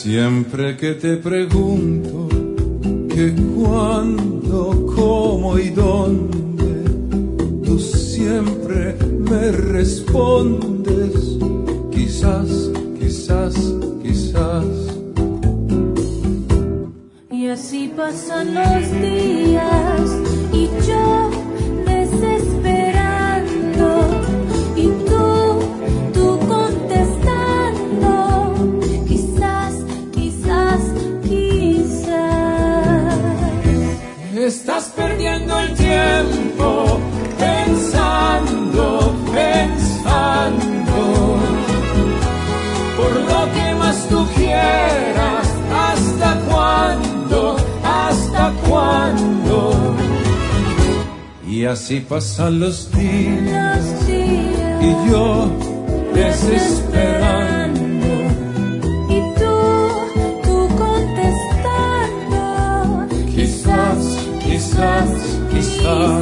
Siempre que te pregunto que cuándo, cómo y dónde, tú siempre me respondes, quizás, quizás, quizás. Y así pasan los días y yo desesperando y tú contestando, quizás, quizás, quizás. Estás perdiendo el tiempo pensando, pensando, por lo que más tú quieras. ¿Hasta cuándo? ¿Hasta cuándo? Y así pasan los días y yo desesperando y tú contestando, quizás, quizás, quizás.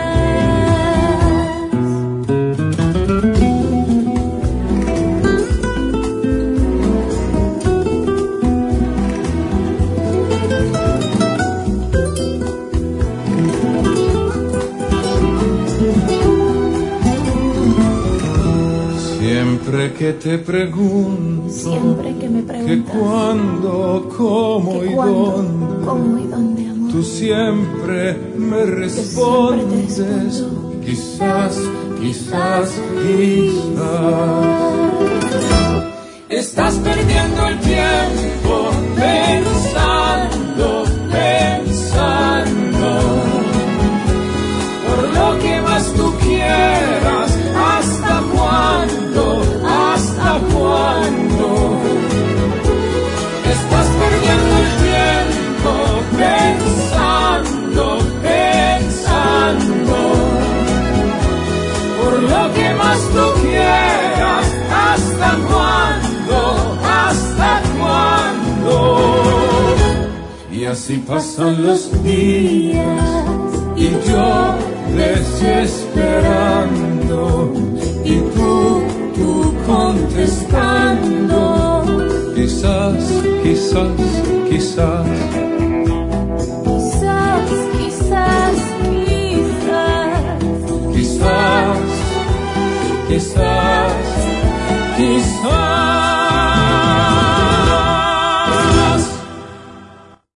Siempre que te pregunto, siempre que me preguntas que cuándo, cómo y dónde, amor, tú siempre me respondes, quizás, quizás, quizás. Estás perdiendo el tiempo pensando, pensando, por lo que más tú quieras. ¿Hasta cuándo? ¿Hasta cuándo? Estás perdiendo el tiempo pensando, pensando, por lo que más tú quieras. ¿Hasta cuándo? ¿Hasta cuándo? Y así pasan los días y yo desesperando y tú contestando, quizás, quizás, quizás. Quizás, quizás, quizás. Quizás, quizás, quizás.